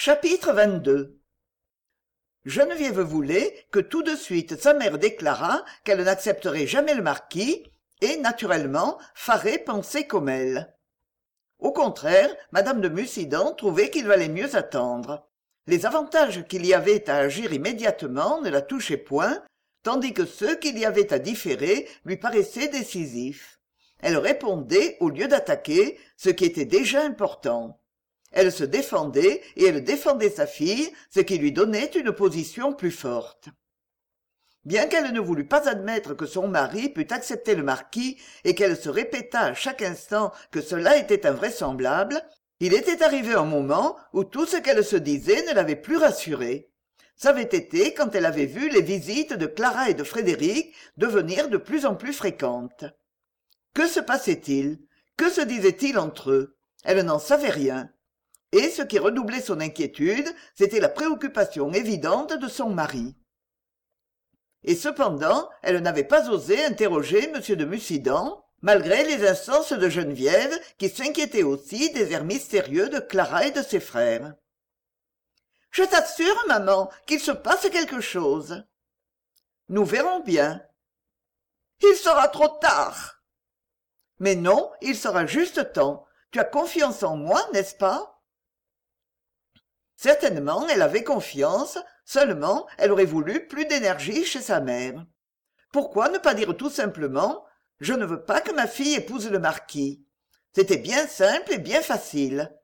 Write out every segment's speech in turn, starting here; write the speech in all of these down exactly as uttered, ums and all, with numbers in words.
Chapitre vingt-deux. Geneviève voulait que tout de suite sa mère déclarât qu'elle n'accepterait jamais le marquis, et, naturellement, Farret pensait comme elle. Au contraire, madame de Mussidan trouvait qu'il valait mieux attendre. Les avantages qu'il y avait à agir immédiatement ne la touchaient point, tandis que ceux qu'il y avait à différer lui paraissaient décisifs. Elle répondait au lieu d'attaquer, ce qui était déjà important. Elle se défendait et elle défendait sa fille, ce qui lui donnait une position plus forte. Bien qu'elle ne voulût pas admettre que son mari pût accepter le marquis et qu'elle se répétât à chaque instant que cela était invraisemblable, il était arrivé un moment où tout ce qu'elle se disait ne l'avait plus rassurée. Ç'avait été quand elle avait vu les visites de Clara et de Frédéric devenir de plus en plus fréquentes. Que se passait-il? Que se disait-il entre eux? Elle n'en savait rien. Et ce qui redoublait son inquiétude, c'était la préoccupation évidente de son mari. Et cependant, elle n'avait pas osé interroger m de Mussidan, malgré les instances de Geneviève, qui s'inquiétait aussi des airs mystérieux de Clara et de ses frères. « Je t'assure, maman, qu'il se passe quelque chose. »« Nous verrons bien. »« Il sera trop tard. »« Mais non, il sera juste temps. Tu as confiance en moi, n'est-ce pas ?» Certainement, elle avait confiance, seulement elle aurait voulu plus d'énergie chez sa mère. Pourquoi ne pas dire tout simplement « Je ne veux pas que ma fille épouse le marquis ». C'était bien simple et bien facile.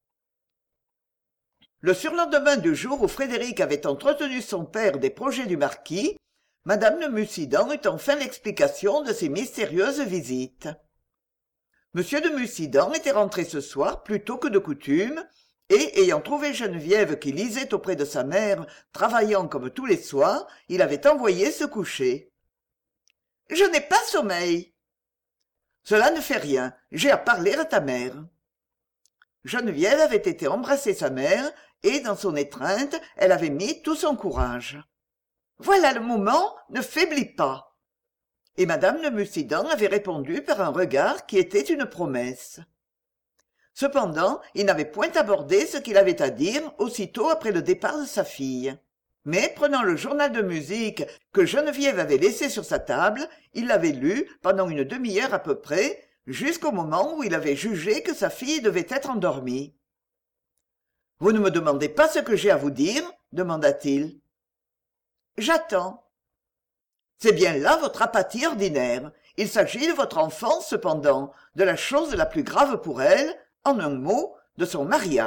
Le surlendemain du jour où Frédéric avait entretenu son père des projets du marquis, madame de Mussidan eut enfin l'explication de ces mystérieuses visites. Monsieur de Mussidan était rentré ce soir plus tôt que de coutume, et, ayant trouvé Geneviève qui lisait auprès de sa mère, travaillant comme tous les soirs, il avait envoyé se coucher. « Je n'ai pas sommeil. »« Cela ne fait rien, j'ai à parler à ta mère. » Geneviève avait été embrasser sa mère, et, dans son étreinte, elle avait mis tout son courage. « Voilà le moment, ne faiblis pas. » Et madame de Mussidan avait répondu par un regard qui était une promesse. Cependant, il n'avait point abordé ce qu'il avait à dire aussitôt après le départ de sa fille. Mais, prenant le journal de musique que Geneviève avait laissé sur sa table, il l'avait lu pendant une demi-heure à peu près, jusqu'au moment où il avait jugé que sa fille devait être endormie. « Vous ne me demandez pas ce que j'ai à vous dire ?» demanda-t-il. « J'attends. »« C'est bien là votre apathie ordinaire. Il s'agit de votre enfant, cependant, de la chose la plus grave pour elle, en un mot, de son mariage. »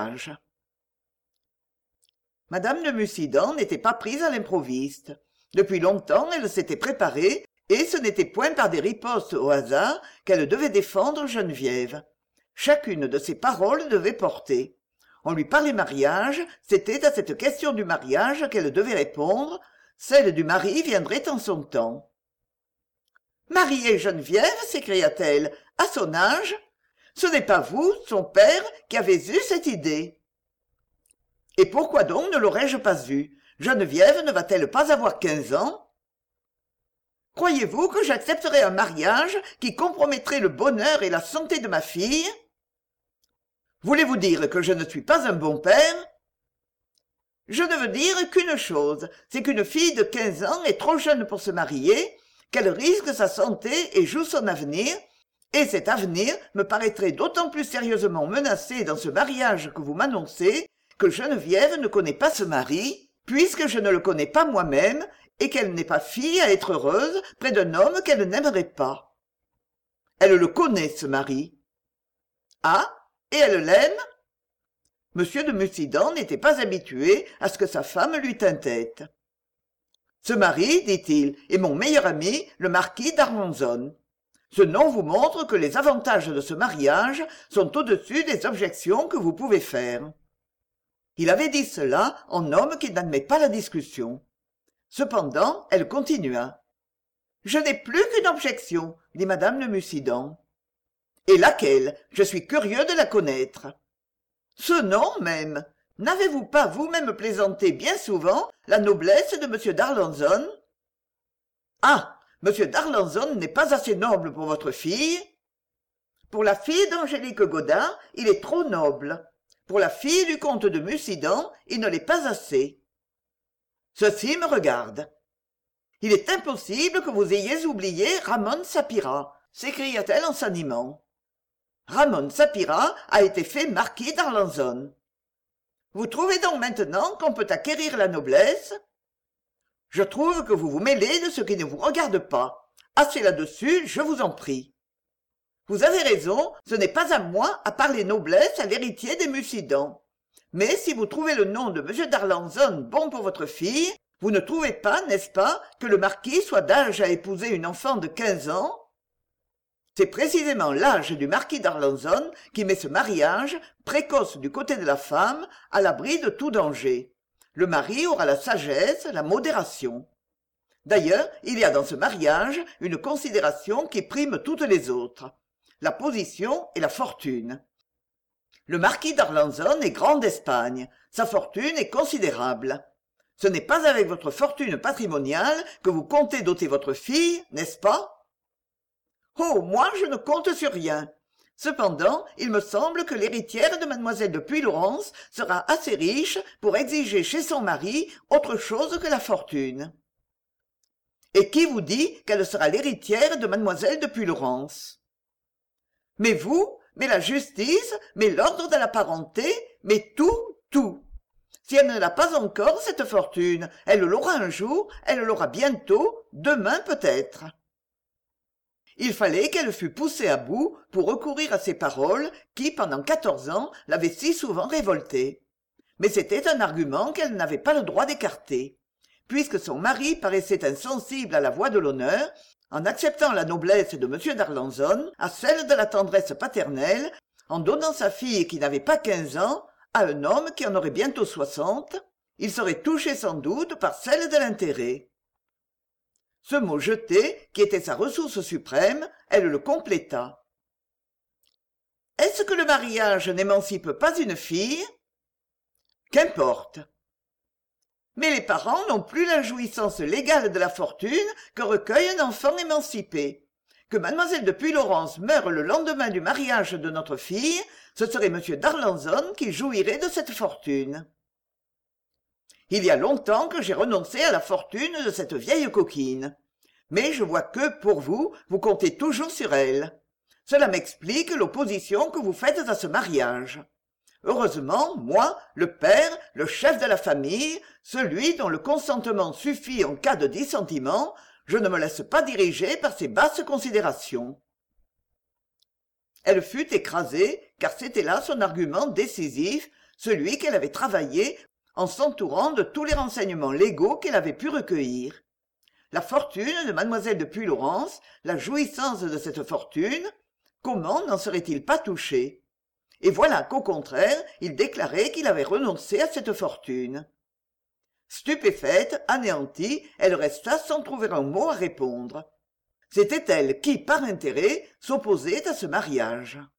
Madame de Mussidan n'était pas prise à l'improviste. Depuis longtemps, elle s'était préparée, et ce n'était point par des ripostes au hasard qu'elle devait défendre Geneviève. Chacune de ses paroles devait porter. On lui parlait mariage, c'était à cette question du mariage qu'elle devait répondre, celle du mari viendrait en son temps. « Marier Geneviève, s'écria-t-elle, à son âge? Ce n'est pas vous, son père, qui avez eu cette idée. » « Et pourquoi donc ne l'aurais-je pas eue? Geneviève ne va-t-elle pas avoir quinze ans? Croyez-vous que j'accepterais un mariage qui compromettrait le bonheur et la santé de ma fille? Voulez-vous dire que je ne suis pas un bon père? Je ne veux dire qu'une chose, c'est qu'une fille de quinze ans est trop jeune pour se marier, qu'elle risque sa santé et joue son avenir, et cet avenir me paraîtrait d'autant plus sérieusement menacé dans ce mariage que vous m'annoncez, que Geneviève ne connaît pas ce mari, puisque je ne le connais pas moi-même, et qu'elle n'est pas fille à être heureuse près d'un homme qu'elle n'aimerait pas. Elle le connaît, ce mari. Ah, et elle l'aime? Monsieur de Mussidan n'était pas habitué à ce que sa femme lui tînt tête. Ce mari, dit-il, est mon meilleur ami, le marquis d'Arlanzon. Ce nom vous montre que les avantages de ce mariage sont au-dessus des objections que vous pouvez faire. Il avait dit cela en homme qui n'admet pas la discussion. Cependant, elle continua. « Je n'ai plus qu'une objection, dit madame de Mussidan. « Et laquelle? Je suis curieux de la connaître. »« Ce nom même. N'avez-vous pas vous-même plaisanté bien souvent la noblesse de M. d'Arlanzon? »« Ah, M. d'Arlanzon n'est pas assez noble pour votre fille? »« Pour la fille d'Angélique Gaudin, il est trop noble. Pour la fille du comte de Mussidan, il ne l'est pas assez. Ceci me regarde. Il est impossible que vous ayez oublié Ramon Sapira, s'écria-t-elle en s'animant. Ramon Sapira a été fait marquis d'Arlanzon. Vous trouvez donc maintenant qu'on peut acquérir la noblesse? Je trouve que vous vous mêlez de ce qui ne vous regarde pas. Assez là-dessus, je vous en prie. Vous avez raison, ce n'est pas à moi à parler noblesse à l'héritier des Mussidan. Mais si vous trouvez le nom de M. d'Arlanzon bon pour votre fille, vous ne trouvez pas, n'est-ce pas, que le marquis soit d'âge à épouser une enfant de quinze ans? C'est précisément l'âge du marquis d'Arlanzon qui met ce mariage, précoce du côté de la femme, à l'abri de tout danger. Le mari aura la sagesse, la modération. D'ailleurs, il y a dans ce mariage une considération qui prime toutes les autres, la position et la fortune. Le marquis d'Arlanzon est grand d'Espagne, sa fortune est considérable. Ce n'est pas avec votre fortune patrimoniale que vous comptez doter votre fille, n'est-ce pas? Oh, moi, je ne compte sur rien. Cependant, il me semble que l'héritière de mademoiselle de Puylaurens sera assez riche pour exiger chez son mari autre chose que la fortune. Et qui vous dit qu'elle sera l'héritière de mademoiselle de Puylaurens? Mais vous, mais la justice, mais l'ordre de la parenté, mais tout, tout. Si elle ne l'a pas encore, cette fortune, elle l'aura un jour, elle l'aura bientôt, demain peut-être. Il fallait qu'elle fût poussée à bout pour recourir à ces paroles qui, pendant quatorze ans, l'avaient si souvent révoltée. Mais c'était un argument qu'elle n'avait pas le droit d'écarter. Puisque son mari paraissait insensible à la voix de l'honneur, en acceptant la noblesse de M. d'Arlanzon à celle de la tendresse paternelle, en donnant sa fille qui n'avait pas quinze ans à un homme qui en aurait bientôt soixante, il serait touché sans doute par celle de l'intérêt. Ce mot jeté, qui était sa ressource suprême, elle le compléta. Est-ce que le mariage n'émancipe pas une fille? Qu'importe. Mais les parents n'ont plus la jouissance légale de la fortune que recueille un enfant émancipé. Que mademoiselle de Puylaurens meure le lendemain du mariage de notre fille, ce serait M. d'Arlanzon qui jouirait de cette fortune. Il y a longtemps que j'ai renoncé à la fortune de cette vieille coquine. Mais je vois que, pour vous, vous comptez toujours sur elle. Cela m'explique l'opposition que vous faites à ce mariage. Heureusement, moi, le père, le chef de la famille, celui dont le consentement suffit en cas de dissentiment, je ne me laisse pas diriger par ces basses considérations. Elle fut écrasée, car c'était là son argument décisif, celui qu'elle avait travaillé en s'entourant de tous les renseignements légaux qu'elle avait pu recueillir. La fortune de mademoiselle de Puylaurens, la jouissance de cette fortune, comment n'en serait-il pas touché? Et voilà qu'au contraire, il déclarait qu'il avait renoncé à cette fortune. Stupéfaite, anéantie, elle resta sans trouver un mot à répondre. C'était elle qui, par intérêt, s'opposait à ce mariage.